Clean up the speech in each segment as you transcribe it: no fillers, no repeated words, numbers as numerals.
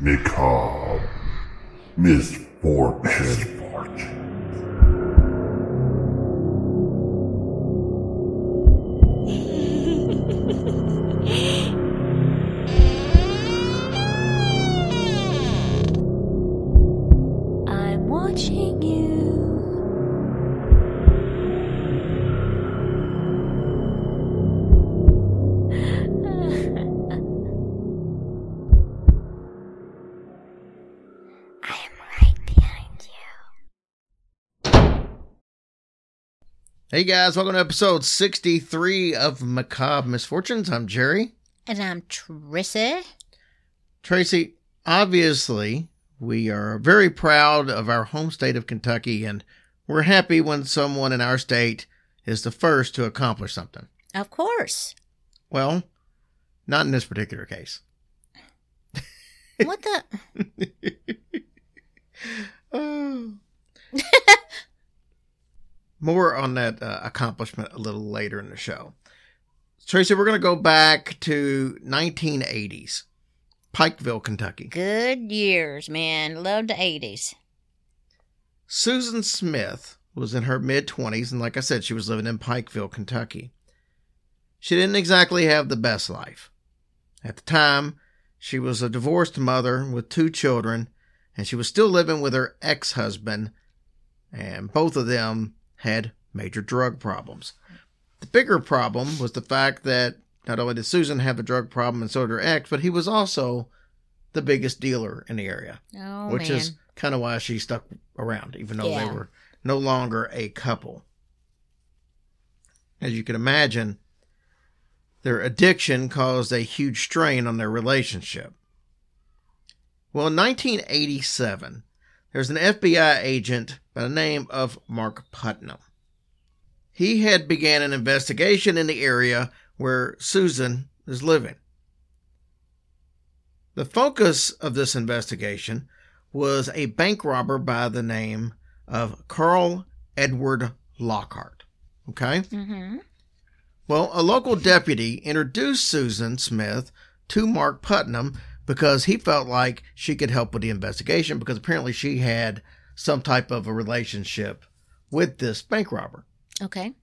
Macabre. Misfortune. I'm watching you. I am right behind you. Hey guys, welcome to episode 63 of Macabre Misfortunes. I'm Jerry. And I'm Trissy. Tracy, obviously, we are very proud of our home state of Kentucky, and we're happy when someone in our state is the first to accomplish something. Of course. Well, not in this particular case. What the? Oh. More on that accomplishment a little later in the show. Tracy, we're going to go back to 1980s, Pikeville, Kentucky. Good years, man. Love the 80s. Susan Smith was in her mid-20s, and like I said, she was living in Pikeville, Kentucky. She didn't exactly have the best life. At the time, she was a divorced mother with 2 children, and she was still living with her ex-husband, and both of them had major drug problems. The bigger problem was the fact that not only did Susan have a drug problem and so did her ex, but he was also the biggest dealer in the area, which man. is kind of why she stuck around, even though Yeah. they were no longer a couple. As you can imagine, their addiction caused a huge strain on their relationship. Well, in 1987, there's an FBI agent by the name of Mark Putnam. He had began an investigation in the area where Susan is living. The focus of this investigation was a bank robber by the name of Carl Edward Lockhart. Okay? Mm-hmm. Well, a local deputy introduced Susan Smith to Mark Putnam because he felt like she could help with the investigation because apparently she had some type of a relationship with this bank robber. Okay.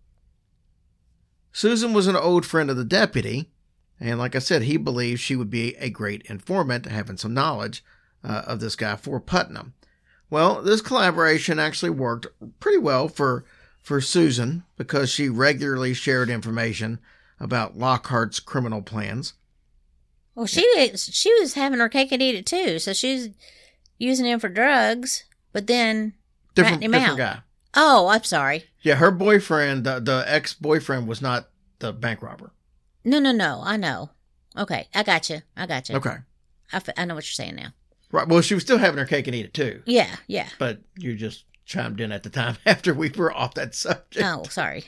Susan was an old friend of the deputy, and like I said, he believed she would be a great informant, having some knowledge of this guy for Putnam. Well, this collaboration actually worked pretty well for Susan because she regularly shared information about Lockhart's criminal plans. Well, she was having her cake and eat it too. So she's using him for drugs, but then ratting him Different out. guy. Oh, I'm sorry. Yeah, her boyfriend, the ex-boyfriend, was not the bank robber. No. I know. Okay, I got you. Okay. I know what you're saying now. Right. Well, she was still having her cake and eat it too. Yeah. But you just chimed in at the time after we were off that subject. Oh, sorry.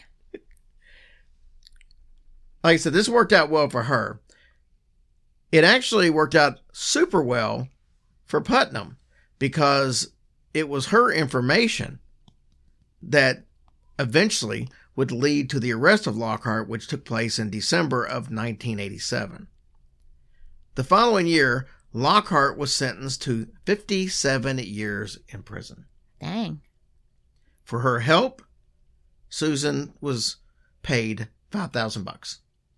Like I said, this worked out well for her. It actually worked out super well for Putnam because it was her information that eventually would lead to the arrest of Lockhart, which took place in December of 1987. The following year, Lockhart was sentenced to 57 years in prison. Dang. For her help, Susan was paid $5,000.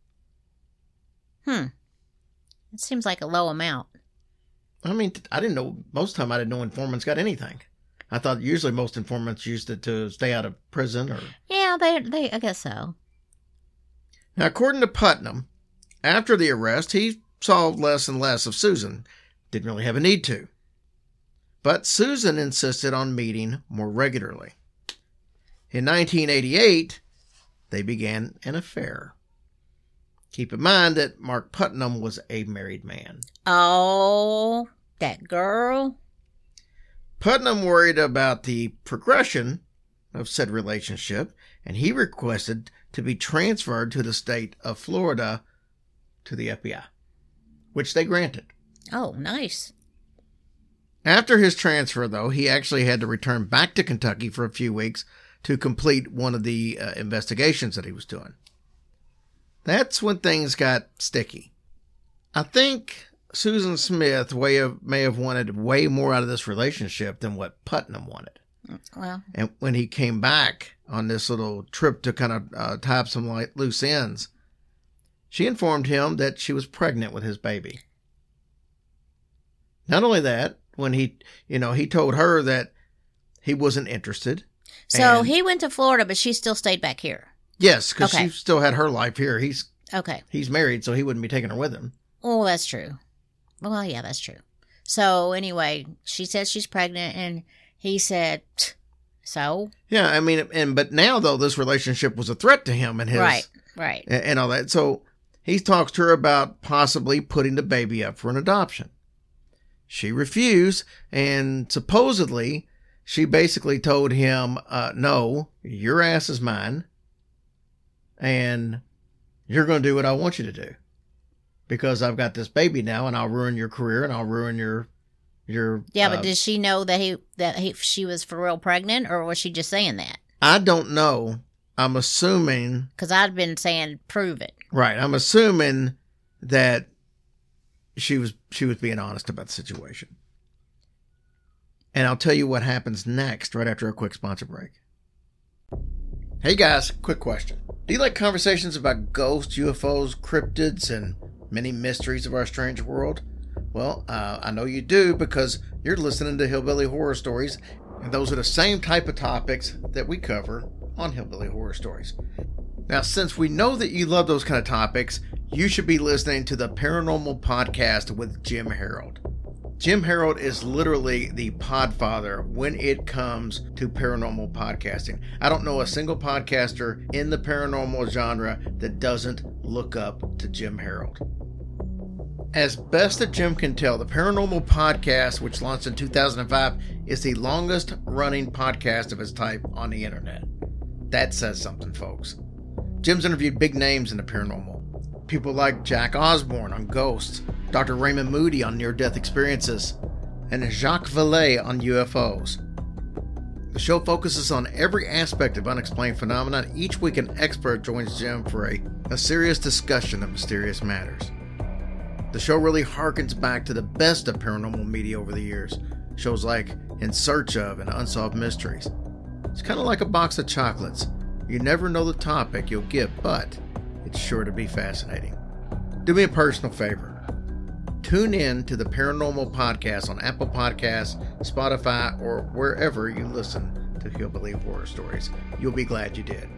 It seems like a low amount. I mean, I didn't know, most of the time I didn't know informants got anything. I thought usually most informants used it to stay out of prison or... Yeah, they I guess so. Now, according to Putnam, after the arrest, he saw less and less of Susan. Didn't really have a need to. But Susan insisted on meeting more regularly. In 1988, they began an affair. Keep in mind that Mark Putnam was a married man. Oh, that girl. Putnam worried about the progression of said relationship, and he requested to be transferred to the state of Florida to the FBI, which they granted. Oh, nice. After his transfer, though, he actually had to return back to Kentucky for a few weeks to complete one of the investigations that he was doing. That's when things got sticky. I think Susan Smith may have wanted way more out of this relationship than what Putnam wanted. Well, And when he came back on this little trip to kind of tie up some loose ends, she informed him that she was pregnant with his baby. Not only that, when he told her that he wasn't interested. so he went to Florida, but she still stayed back here. Yes, because Okay. she still had her life here. Okay. He's married, so he wouldn't be taking her with him. Oh, that's true. Well, yeah, that's true. So anyway, she says she's pregnant, and he said, so? Yeah, I mean, but now though, this relationship was a threat to him and his Right. and all that. So he talks to her about possibly putting the baby up for an adoption. She refused, and supposedly she basically told him, no, your ass is mine, and you're going to do what I want you to do. Because I've got this baby now, and I'll ruin your career, and I'll ruin your. Yeah, but did she know that she was for real pregnant, or was she just saying that? I don't know. I'm assuming. Because I'd been saying, prove it. Right. I'm assuming that she was being honest about the situation. And I'll tell you what happens next, right after a quick sponsor break. Hey guys, quick question. Do you like conversations about ghosts, UFOs, cryptids, and many mysteries of our strange world? Well, I know you do because you're listening to Hillbilly Horror Stories, and those are the same type of topics that we cover on Hillbilly Horror Stories. Now, since we know that you love those kind of topics, you should be listening to the Paranormal Podcast with Jim Harold. Jim Harold is literally the podfather when it comes to paranormal podcasting. I don't know a single podcaster in the paranormal genre that doesn't look up to Jim Harold. As best that Jim can tell, the Paranormal Podcast, which launched in 2005, is the longest running podcast of its type on the internet. That says something, folks. Jim's interviewed big names in the paranormal. People like Jack Osborne on ghosts, Dr. Raymond Moody on near-death experiences, and Jacques Vallée on UFOs. The show focuses on every aspect of unexplained phenomena. Each week an expert joins Jim for a serious discussion of mysterious matters. The show really harkens back to the best of paranormal media over the years. Shows like In Search of and Unsolved Mysteries. It's kind of like a box of chocolates. You never know the topic you'll get, but it's sure to be fascinating. Do me a personal favor. Tune in to the Paranormal Podcast on Apple Podcasts, Spotify, or wherever you listen to Hillbilly Horror Stories. You'll be glad you did.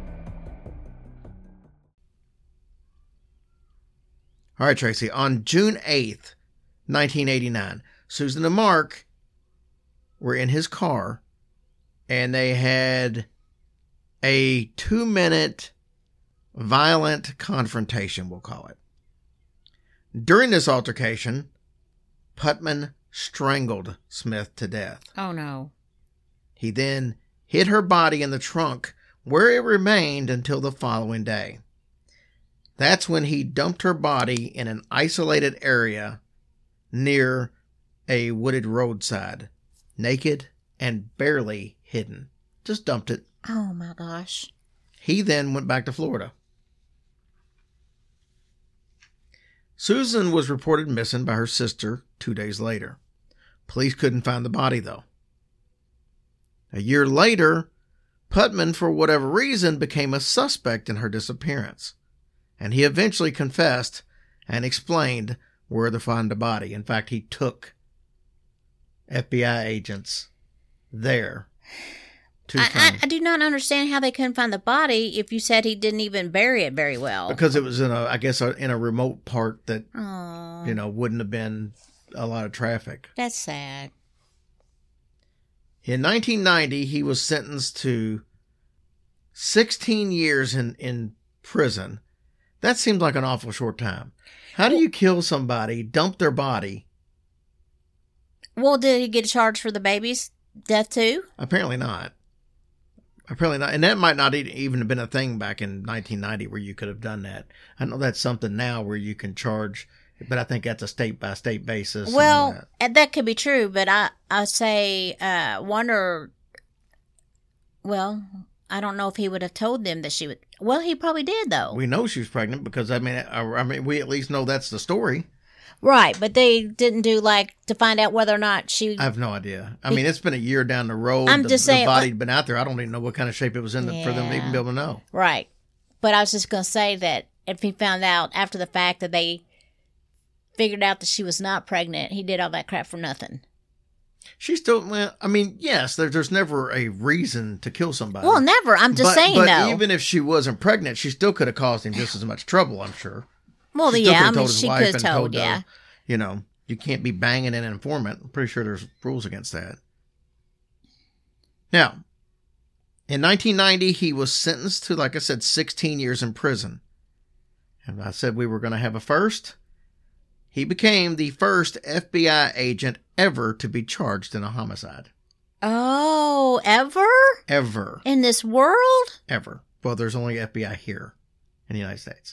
All right, Tracy. On June 8th, 1989, Susan and Mark were in his car, and they had a 2-minute violent confrontation, we'll call it. During this altercation, Putnam strangled Smith to death. Oh, no. He then hid her body in the trunk, where it remained until the following day. That's when he dumped her body in an isolated area near a wooded roadside, naked and barely hidden. Just dumped it. Oh, my gosh. He then went back to Florida. Susan was reported missing by her sister 2 days later. Police couldn't find the body, though. A year later, Putnam, for whatever reason, became a suspect in her disappearance, and he eventually confessed and explained where to find the body. In fact, he took FBI agents there to find I do not understand how they couldn't find the body if you said he didn't even bury it very well. because it was in a remote part that Oh, wouldn't have been a lot of traffic. that's sad. In 1990, he was sentenced to 16 years in prison. That seems like an awful short time. How do you kill somebody, dump their body? Well, did he get charged for the baby's death too? Apparently not. Apparently not. And that might not even have been a thing back in 1990 where you could have done that. I know that's something now where you can charge, but I think that's a state-by-state basis. and all Well, that. that could be true, but I say wonder. Well, I don't know if he would have told them that she would. Well, he probably did though. We know she was pregnant because, I mean, we at least know that's the story. Right, but they didn't do like to find out whether or not she. I have no idea. I mean, it's been a year down the road. I'm just saying, the body'd been out there. I don't even know what kind of shape it was in for them to even be able to know. Right, but I was just going to say that if he found out after the fact that they figured out that she was not pregnant, he did all that crap for nothing. She still, well, I mean, yes, there's never a reason to kill somebody. Well, never. I'm just saying, though. But even if she wasn't pregnant, she still could have caused him just as much trouble, I'm sure. Well, she yeah, I mean, she could have told, yeah. You know, you can't be banging an informant. I'm pretty sure there's rules against that. Now, in 1990, he was sentenced to, like I said, 16 years in prison. And I said we were going to have a first. He became the first FBI agent ever to be charged in a homicide. Oh, ever? Ever. In this world? Ever. Well, there's only FBI here in the United States.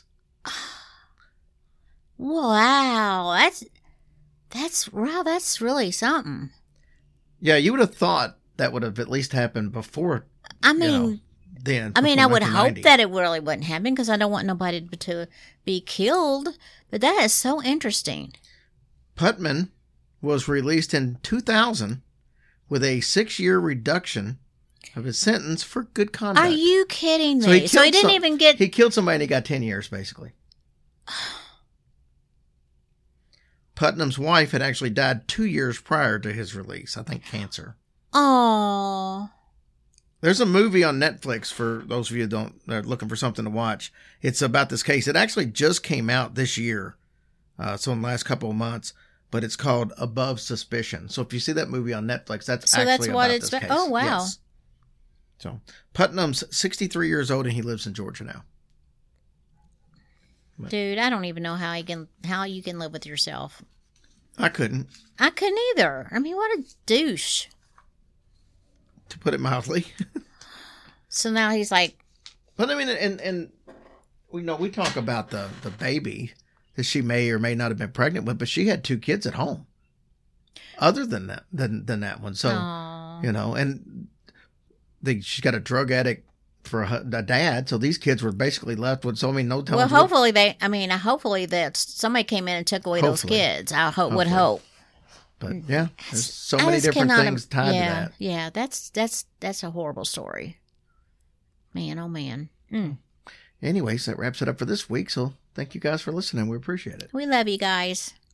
Wow. That's really something. Yeah, you would have thought that would have at least happened before. I mean, then. I mean, I would hope that it really wouldn't happen because I don't want nobody to be killed. But that is so interesting. Putman was released in 2000 with a 6-year reduction of his sentence for good conduct. Are you kidding me? So he didn't even get... He killed somebody and he got 10 years, basically. Putnam's wife had actually died 2 years prior to his release. I think cancer. Oh. There's a movie on Netflix for those of you that are looking for something to watch. It's about this case. It actually just came out this year. So in the last couple of months. But it's called Above Suspicion. So if you see that movie on Netflix, that's about this case. Oh, wow. Yes. So Putnam's 63 years old and he lives in Georgia now. But, dude, I don't even know how you can live with yourself. I couldn't. I couldn't either. I mean, what a douche. To put it mildly. So now he's like... But I mean, and we talk about the baby that she may or may not have been pregnant with, but she had 2 kids at home. Other than that one. So, aww. You know, and she's got a drug addict for a dad, so these kids were basically left with no telling. Well, hopefully that somebody came in and took away those kids. I would hope. But yeah, there's so many different things tied to that. Yeah, that's a horrible story. Man, oh man. Anyways, that wraps it up for this week. So thank you guys for listening. We appreciate it. We love you guys.